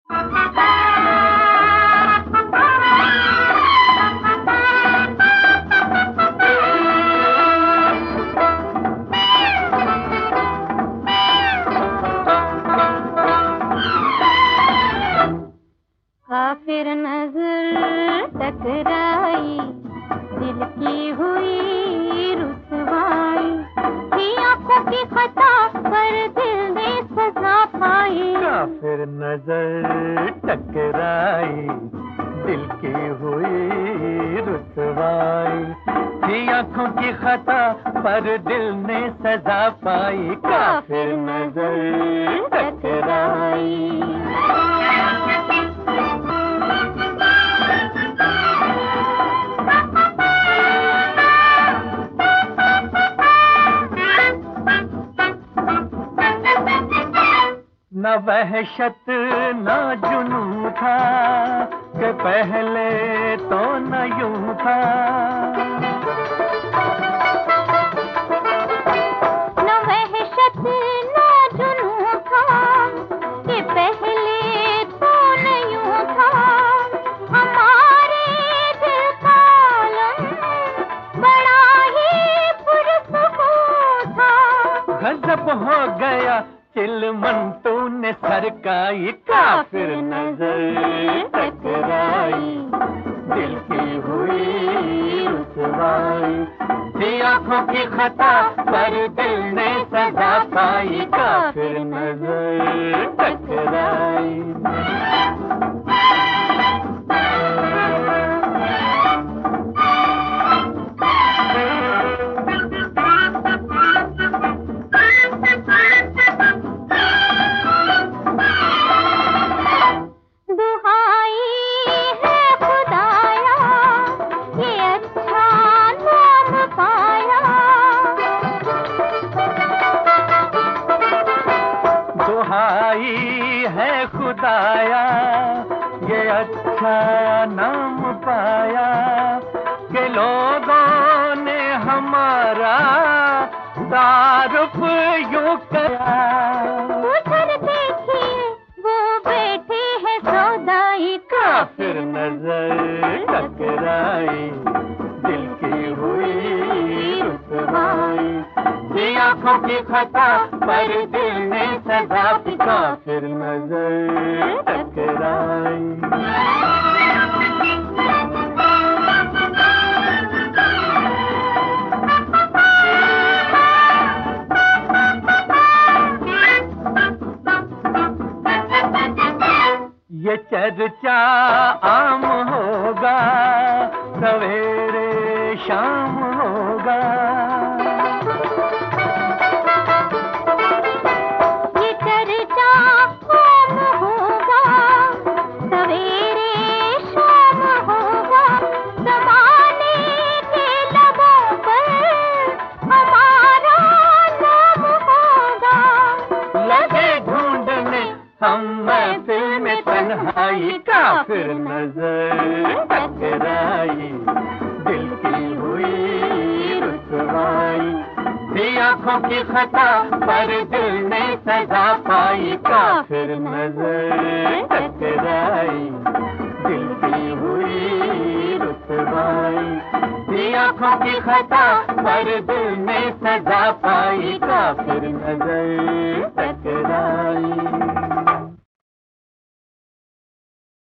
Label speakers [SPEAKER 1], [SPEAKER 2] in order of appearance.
[SPEAKER 1] काफिर नजर टकराई, दिल की हुई रुसवाई, थी आंखों की खता पर दिल ने सजा पाई।
[SPEAKER 2] काफिर नजर टकराई, दिल की हुई रुसवाई, थी आंखों की खता पर दिल ने सजा पाई। काफिर नजर टकराई। न वहशत न जुनून था कि पहले तो न यूं था।
[SPEAKER 1] न वहशत न जुनून था कि पहले तो न यूं था। हमारे दिल का आलम बड़ा ही पुरसुकून था।
[SPEAKER 2] गजब हो गया चिलमन तूने सरकाई। काफिर नजर टकराई, दिल की हुई रुसवाई, थी आंखों की खता पर दिल ने सजा पाई। काफिर नजर टकराई। दुहाई है खुदाया, ये अच्छा नाम पाया कि लोगों ने हमारा तारुफ यूं किया।
[SPEAKER 1] उधर देखिए वो बैठे हैं सौदाई।
[SPEAKER 2] काफिर नजर टकराई, दिल की हुई रुसवाई, थी आंखों की खता पर दिल ने सजा पाई। काफिर नजर टकराई। ये चर्चा आम होगा, सवेरे शाम होगा।
[SPEAKER 1] ये चर्चा आम होगा, सवेरे शाम होगा। ज़माने के लबों पर हमारा नाम होगा।
[SPEAKER 2] लगे ढूंढने हम महफिल में तन्हाई। काफिर नजर टकराई, दिल की हुई रुसवाई, थी आंखों की खता पर दिल ने सजा पाई। काफिर नजर टकराई, दिल की हुई रुसवाई, थी आंखों की खता पर दिल ने सजा पाई। काफिर नजर टकराई।